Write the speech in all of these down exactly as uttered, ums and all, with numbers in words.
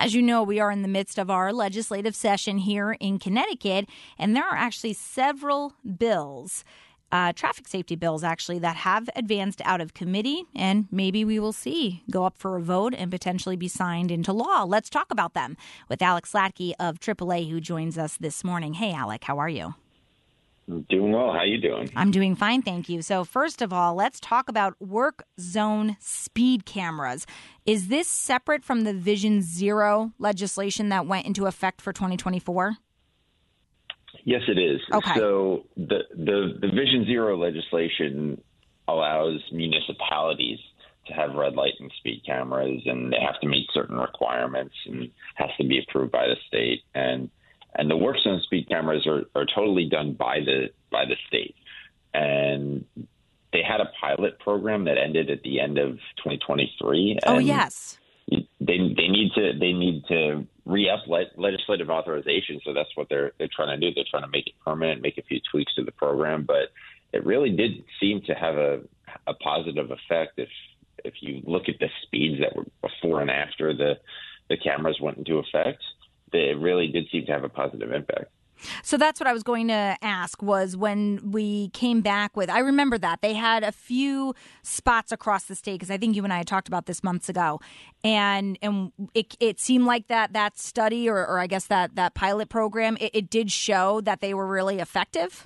As you know, we are in the midst of our legislative session here in Connecticut, and there are actually several bills, uh, traffic safety bills actually, that have advanced out of committee, and maybe we will see go up for a vote and potentially be signed into law. Let's talk about them with Alex Latke of triple A, who joins us this morning. Hey, Alec, how are you? Doing well. How you doing? I'm doing fine, thank you. So first of all, let's talk about work zone speed cameras. Is this separate from the Vision Zero legislation that went into effect for twenty twenty-four? Yes, it is. Okay. So the, the, the Vision Zero legislation allows municipalities to have red light and speed cameras, and they have to meet certain requirements and has to be approved by the state. And And the work zone speed cameras are, are totally done by the by the state. And they had a pilot program that ended at the end of twenty twenty-three. Oh, yes. They they need to they need to re-up le- legislative authorization. So that's what they're they're trying to do. They're trying to make it permanent, make a few tweaks to the program. But it really did seem to have a a positive effect if if you look at the speeds that were before and after the the cameras went into effect. It really did seem to have a positive impact. So that's what I was going to ask was when we came back with, I remember that they had a few spots across the state, because I think you and I had talked about this months ago. And and it, it seemed like that that study or, or I guess that, that pilot program, it, it did show that they were really effective.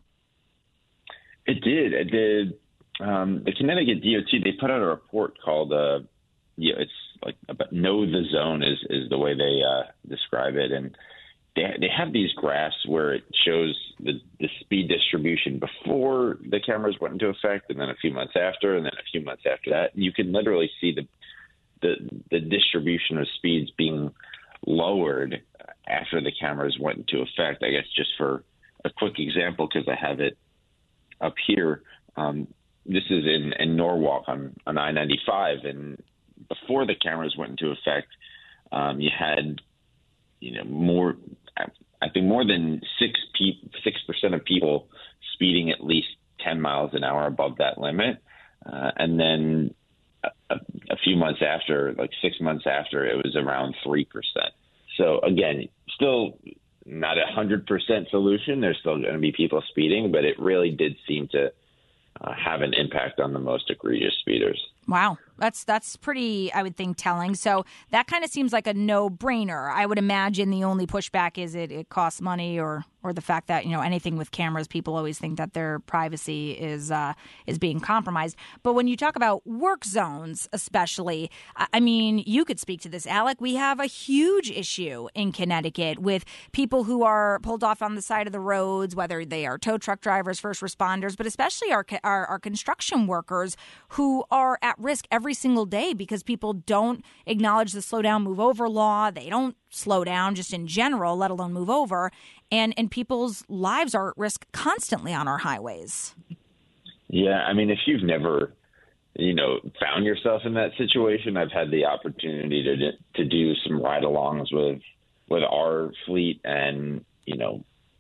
It did. It did. Um, the Connecticut D O T, they put out a report called, uh, you know, it's like about know the zone is, is the way they uh, describe it. And they they have these graphs where it shows the, the speed distribution before the cameras went into effect, and then a few months after, and then a few months after that. And you can literally see the the, the distribution of speeds being lowered after the cameras went into effect. I guess just for a quick example, because I have it up here, um, this is in, in Norwalk on, on I ninety-five, and before the cameras went into effect, um, you had, you know, more, I think more than six pe- six percent of people speeding at least ten miles an hour above that limit. Uh, and then a, a few months after, like six months after, it was around three percent. So again, still not a hundred percent solution. There's still going to be people speeding, but it really did seem to uh, have an impact on the most egregious speeders. Wow. That's that's pretty, I would think, telling. So that kind of seems like a no-brainer. I would imagine the only pushback is it, it costs money or or the fact that, you know, anything with cameras, people always think that their privacy is uh, is being compromised. But when you talk about work zones especially, I mean, you could speak to this, Alec. We have a huge issue in Connecticut with people who are pulled off on the side of the roads, whether they are tow truck drivers, first responders, but especially our our, our construction workers who are at risk every single day because people don't acknowledge the slow down, move over law. They don't slow down just in general, let alone move over. And, and people's lives are at risk constantly on our highways. Yeah, I mean, if you've never, you know, found yourself in that situation, I've had the opportunity to to do some ride-alongs with with our fleet, and, you know,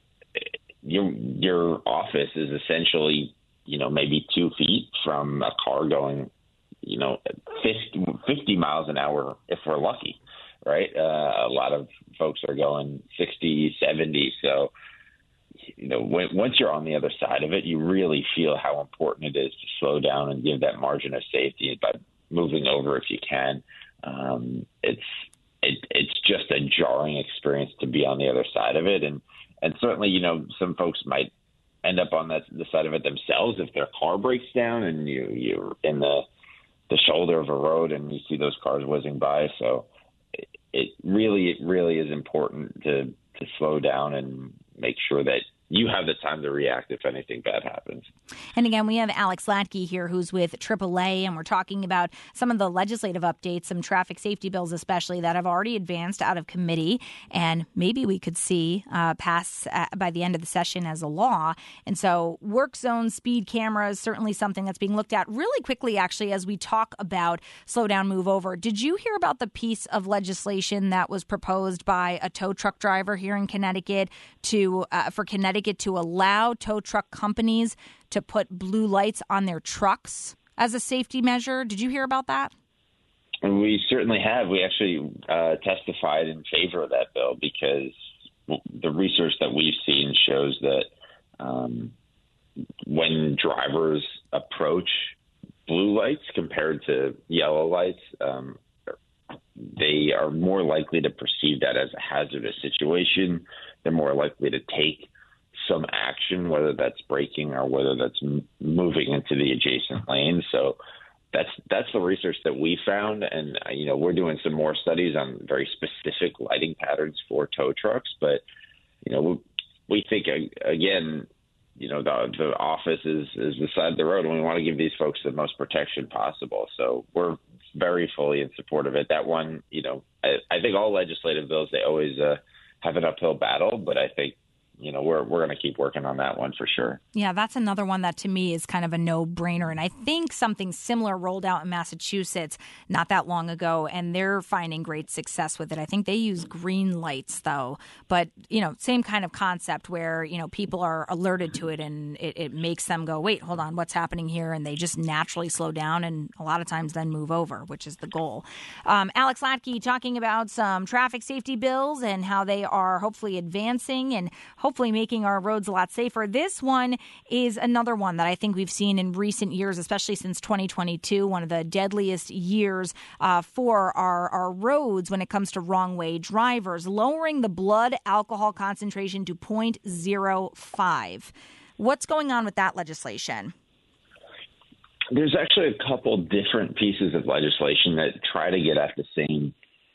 your your office is essentially, you know, maybe two feet from a car going, you know, fifty, fifty miles an hour if we're lucky, right? Uh, a lot of folks are going sixty, seventy. So, you know, when, once you're on the other side of it, you really feel how important it is to slow down and give that margin of safety by moving over if you can. Um, it's it, it's just a jarring experience to be on the other side of it. And, and certainly, you know, some folks might end up on that the side of it themselves if their car breaks down and you, you're in the the shoulder of a road and you see those cars whizzing by. So it, it really, it really is important to, to slow down and make sure that you have the time to react if anything bad happens. And again, we have Alex Latke here, who's with triple A, and we're talking about some of the legislative updates, some traffic safety bills especially that have already advanced out of committee, and maybe we could see uh, pass uh, by the end of the session as a law. And so work zone speed cameras, certainly something that's being looked at really quickly, actually, as we talk about slow down, move over. Did you hear about the piece of legislation that was proposed by a tow truck driver here in Connecticut to uh, for Connecticut to allow tow truck companies to put blue lights on their trucks as a safety measure? Did you hear about that? We certainly have. We actually uh, testified in favor of that bill because the research that we've seen shows that um, when drivers approach blue lights compared to yellow lights, um, they are more likely to perceive that as a hazardous situation. They're more likely to take some action, whether that's braking or whether that's m- moving into the adjacent lane. So that's that's the research that we found. And, uh, you know, we're doing some more studies on very specific lighting patterns for tow trucks. But, you know, we, we think, uh, again, you know, the, the office is, is the side of the road, and we want to give these folks the most protection possible. So we're very fully in support of it. That one, you know, I, I think all legislative bills, they always uh, have an uphill battle, but I think, you know, we're we're going to keep working on that one for sure. Yeah, that's another one that to me is kind of a no-brainer. And I think something similar rolled out in Massachusetts not that long ago, and they're finding great success with it. I think they use green lights, though. But, you know, same kind of concept where, you know, people are alerted to it, and it, it makes them go, wait, hold on, what's happening here? And they just naturally slow down and a lot of times then move over, which is the goal. Um, Alex Latke talking about some traffic safety bills and how they are hopefully advancing and hopefully making our roads a lot safer. This one is another one that I think we've seen in recent years, especially since twenty twenty-two, one of the deadliest years uh, for our, our roads when it comes to wrong-way drivers, lowering the blood alcohol concentration to zero point zero five. What's going on with that legislation? There's actually a couple different pieces of legislation that try to get at the same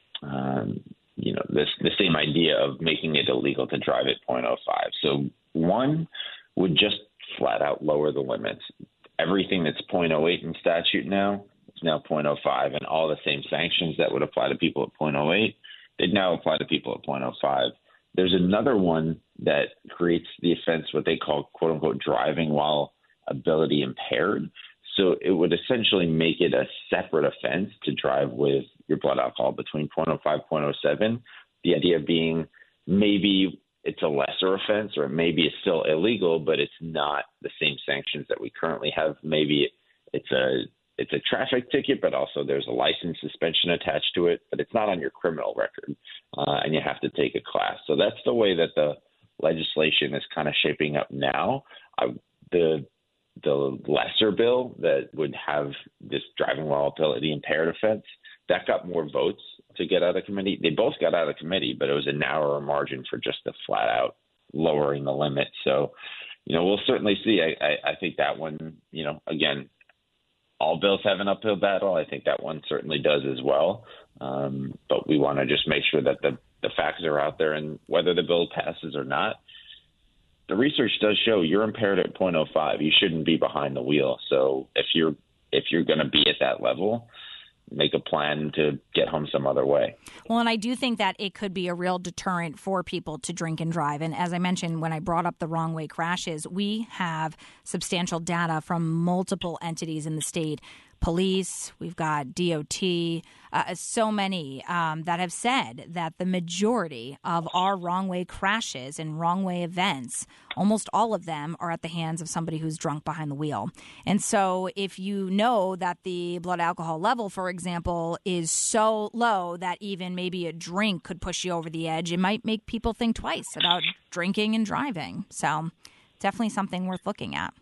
um you know, this, the same idea of making it illegal to drive at zero point zero five. So one would just flat out lower the limits. Everything that's zero point zero eight in statute now, it's now zero point zero five, and all the same sanctions that would apply to people at zero point zero eight, they'd now apply to people at zero point zero five. There's another one that creates the offense, what they call, quote unquote, driving while ability impaired. So it would essentially make it a separate offense to drive with your blood alcohol between zero point zero five, zero point zero seven. The idea being maybe it's a lesser offense, or maybe it's still illegal, but it's not the same sanctions that we currently have. Maybe it's a it's a traffic ticket, but also there's a license suspension attached to it, but it's not on your criminal record, uh, and you have to take a class. So that's the way that the legislation is kind of shaping up now. Uh, the the lesser bill that would have this driving while ability impaired offense, that got more votes to get out of committee. They both got out of committee, but it was a narrower margin for just the flat out lowering the limit. So, you know, we'll certainly see. I, I, I think that one, you know, again, all bills have an uphill battle. I think that one certainly does as well. Um, but we want to just make sure that the, the facts are out there, and whether the bill passes or not, the research does show you're impaired at zero point zero five. You shouldn't be behind the wheel. So if you're if you're going to be at that level, make a plan to get home some other way. Well, and I do think that it could be a real deterrent for people to drink and drive. And as I mentioned, when I brought up the wrong way crashes, we have substantial data from multiple entities in the state. Police, we've got D O T, uh, so many um, that have said that the majority of our wrong way crashes and wrong way events, almost all of them are at the hands of somebody who's drunk behind the wheel. And so if you know that the blood alcohol level, for example, is so low that even maybe a drink could push you over the edge, it might make people think twice about drinking and driving. So definitely something worth looking at.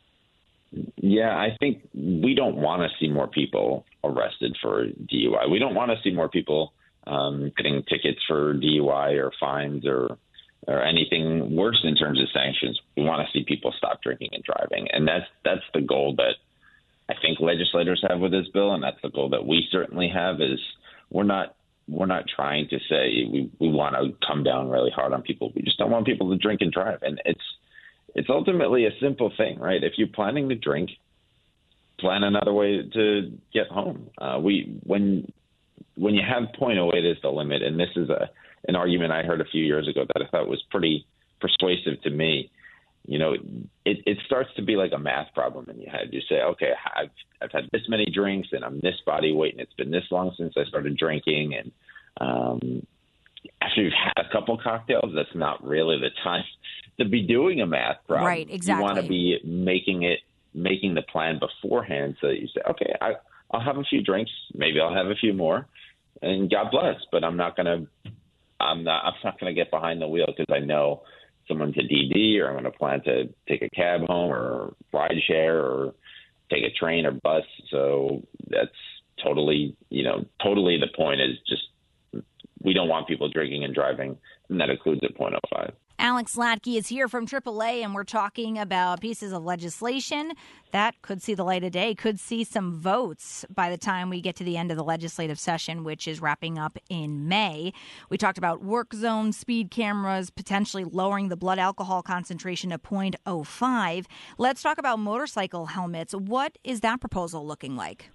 Yeah, I think we don't want to see more people arrested for D U I. We don't want to see more people um, getting tickets for D U I or fines or or anything worse in terms of sanctions. We want to see people stop drinking and driving, and that's that's the goal that I think legislators have with this bill, and that's the goal that we certainly have. Is we're not we're not trying to say we we want to come down really hard on people. We just don't want people to drink and drive, and it's. It's ultimately a simple thing, right? If you're planning to drink, plan another way to get home. Uh, we when when you have zero point zero eight as the limit, and this is a an argument I heard a few years ago that I thought was pretty persuasive to me. You know, it, it starts to be like a math problem in your head. You say, okay, I've I've had this many drinks, and I'm this body weight, and it's been this long since I started drinking, and um, after you've had a couple cocktails, that's not really the time to be doing a math problem. Right, exactly. You want to be making it, making the plan beforehand so that you say, okay, I, I'll have a few drinks. Maybe I'll have a few more, and God bless. But I'm not going to, I'm not, I'm not going to get behind the wheel because I know someone's a D D, or I'm going to plan to take a cab home or ride share or take a train or bus. So that's totally, you know, totally the point is just we don't want people drinking and driving, and that includes at point oh five. Alex Latke is here from triple A, and we're talking about pieces of legislation that could see the light of day, could see some votes by the time we get to the end of the legislative session, which is wrapping up in May. We talked about work zone speed cameras, potentially lowering the blood alcohol concentration to point oh five. Let's talk about motorcycle helmets. What is that proposal looking like?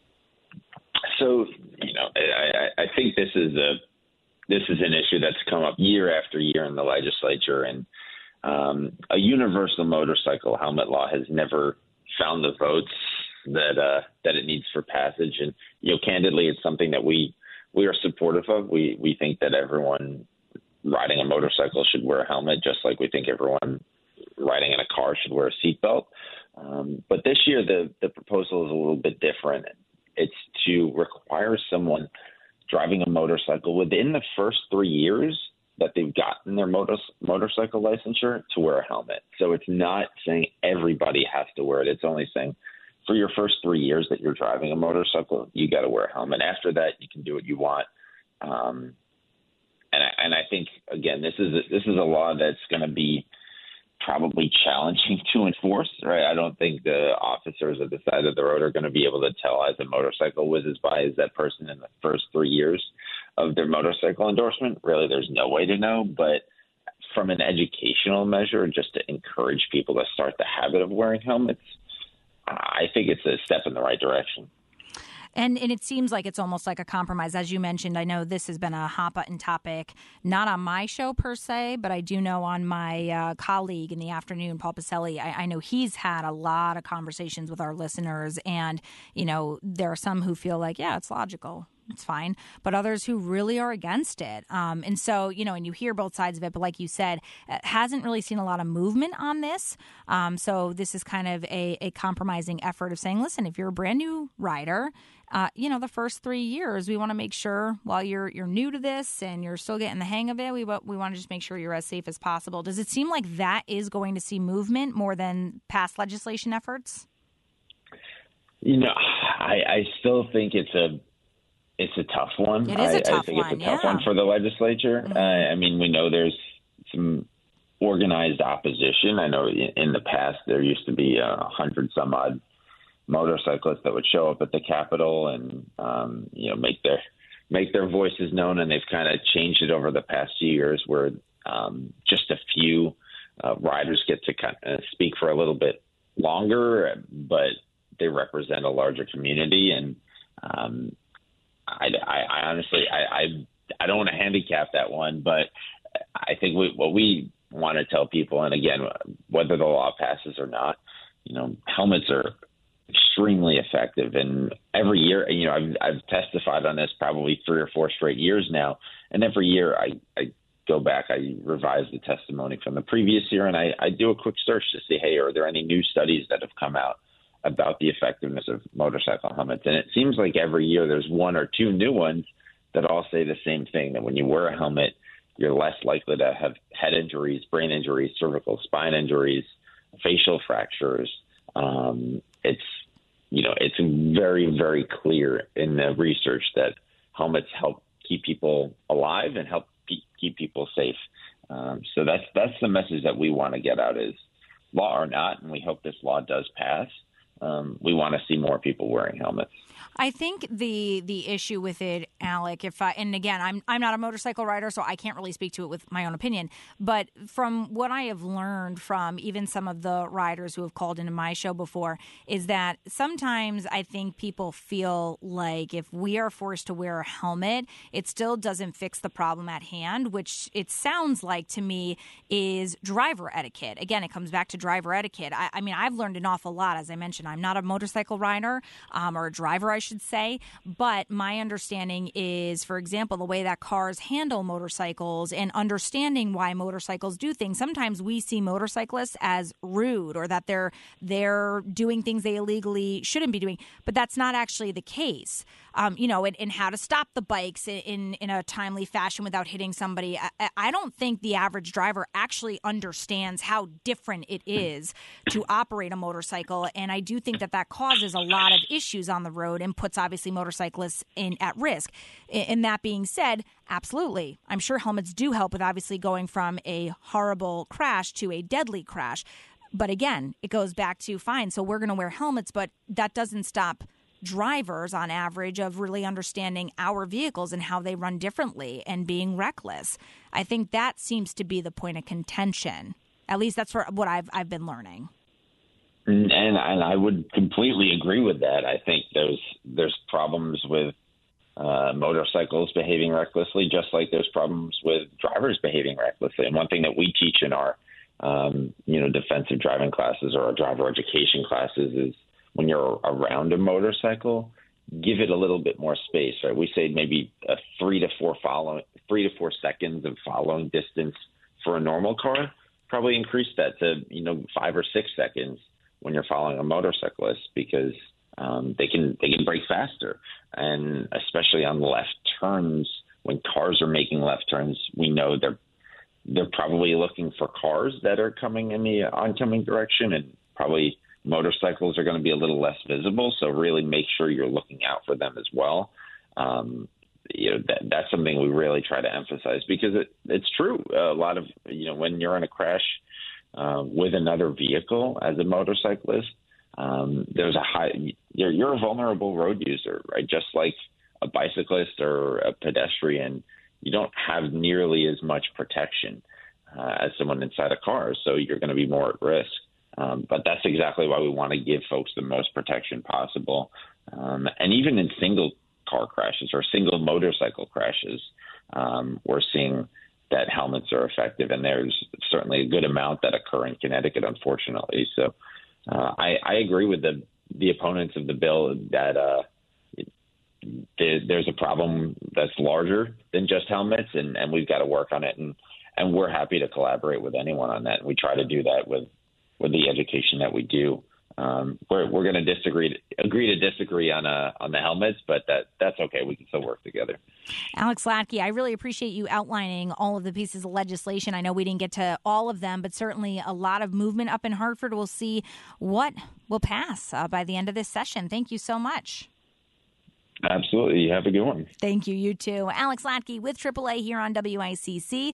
So, you know, I, I think this is a This is an issue that's come up year after year in the legislature, and um, a universal motorcycle helmet law has never found the votes that uh, that it needs for passage. And you know, candidly, it's something that we we are supportive of. We we think that everyone riding a motorcycle should wear a helmet, just like we think everyone riding in a car should wear a seatbelt. Um, but this year, the the proposal is a little bit different. It's to require someone driving a motorcycle within the first three years that they've gotten their motor, motorcycle licensure to wear a helmet. So it's not saying everybody has to wear it. It's only saying for your first three years that you're driving a motorcycle, you got to wear a helmet. After that, you can do what you want. Um, and, I, and I think, again, this is a, this is a law that's going to be probably challenging to enforce, right? I don't think the officers at the side of the road are going to be able to tell as a motorcycle whizzes by, is that person in the first three years of their motorcycle endorsement? Really, there's no way to know. But from an educational measure, just to encourage people to start the habit of wearing helmets, I think it's a step in the right direction. And, and it seems like it's almost like a compromise. As you mentioned, I know this has been a hot button topic, not on my show per se, but I do know on my uh, colleague in the afternoon, Paul Pacelli, I, I know he's had a lot of conversations with our listeners. And, you know, there are some who feel like, yeah, it's logical. It's fine. But others who really are against it. Um, and so, you know, and you hear both sides of it. But like you said, it hasn't really seen a lot of movement on this. Um, so this is kind of a, a compromising effort of saying, listen, if you're a brand new rider, uh, you know, the first three years, we want to make sure while you're you're new to this and you're still getting the hang of it, we, we want to just make sure you're as safe as possible. Does it seem like that is going to see movement more than past legislation efforts? You know, I, I still think it's a It's a tough one. It is a tough I, I think one, it's a tough yeah. one for the legislature. Mm-hmm. Uh, I mean, we know there's some organized opposition. I know in, in the past there used to be a hundred some odd motorcyclists that would show up at the Capitol and um, you know make their make their voices known, and they've kind of changed it over the past few years, where um, just a few uh, riders get to kind of speak for a little bit longer, but they represent a larger community. And um, I, I, I honestly, I, I, I don't want to handicap that one, but I think we, what we want to tell people, and again, whether the law passes or not, you know, helmets are extremely effective. And every year, you know, I've, I've testified on this probably three or four straight years now. And every year I, I go back, I revise the testimony from the previous year, and I, I do a quick search to see, hey, are there any new studies that have come out about the effectiveness of motorcycle helmets? And it seems like every year there's one or two new ones that all say the same thing, that when you wear a helmet, you're less likely to have head injuries, brain injuries, cervical spine injuries, facial fractures. Um, it's, you know, it's very, very clear in the research that helmets help keep people alive and help pe- keep people safe. Um, so that's, that's the message that we want to get out, is law or not, and we hope this law does pass. Um, we want to see more people wearing helmets. I think the the issue with it, Alec, if I, and again, I'm I'm not a motorcycle rider, so I can't really speak to it with my own opinion. But from what I have learned from even some of the riders who have called into my show before, is that sometimes I think people feel like if we are forced to wear a helmet, it still doesn't fix the problem at hand, which it sounds like to me is driver etiquette. Again, it comes back to driver etiquette. I, I mean, I've learned an awful lot. As I mentioned, I'm not a motorcycle rider um, or a driver, I should should say. But my understanding is, for example, the way that cars handle motorcycles and understanding why motorcycles do things. Sometimes we see motorcyclists as rude or that they're they're doing things they illegally shouldn't be doing, but that's not actually the case. Um, you know, and, and how to stop the bikes in, in a timely fashion without hitting somebody. I, I don't think the average driver actually understands how different it is to operate a motorcycle. And I do think that that causes a lot of issues on the road and puts obviously motorcyclists in at risk. And that being said, absolutely, I'm sure helmets do help with obviously going from a horrible crash to a deadly crash. But again, it goes back to fine. So we're going to wear helmets, but that doesn't stop drivers on average of really understanding our vehicles and how they run differently and being reckless. I think that seems to be the point of contention. At least that's what I've I've been learning. And, and I would completely agree with that. I think there's there's problems with uh, motorcycles behaving recklessly, just like there's problems with drivers behaving recklessly. And one thing that we teach in our um, you know defensive driving classes or our driver education classes is, when you're around a motorcycle, give it a little bit more space, right? We say maybe a three to four follow, three to four seconds of following distance for a normal car. Probably increase that to, you know, five or six seconds when you're following a motorcyclist, because um, they can they can brake faster, and especially on left turns when cars are making left turns, we know they're they're probably looking for cars that are coming in the oncoming direction, and probably motorcycles are going to be a little less visible, so really make sure you're looking out for them as well. Um, you know, that, that's something we really try to emphasize, because it, it's true. A lot of, you know, when you're in a crash uh, with another vehicle as a motorcyclist, um, there's a high, you're, you're a vulnerable road user, right? Just like a bicyclist or a pedestrian, you don't have nearly as much protection uh, as someone inside a car, so you're going to be more at risk. Um, but that's exactly why we want to give folks the most protection possible. Um, and even in single car crashes or single motorcycle crashes, um, we're seeing that helmets are effective. And there's certainly a good amount that occur in Connecticut, unfortunately. So uh, I, I agree with the, the opponents of the bill that uh, it, there, there's a problem that's larger than just helmets, and, and we've got to work on it. And, and we're happy to collaborate with anyone on that. And we try to do that with with the education that we do. Um, we're we're going to disagree, agree to disagree on uh, on the helmets, but that that's okay. We can still work together. Alex Latke, I really appreciate you outlining all of the pieces of legislation. I know we didn't get to all of them, but certainly a lot of movement up in Hartford. We'll see what will pass uh, by the end of this session. Thank you so much. Absolutely. You have a good one. Thank you. You too. Alex Latke with triple A here on W I C C.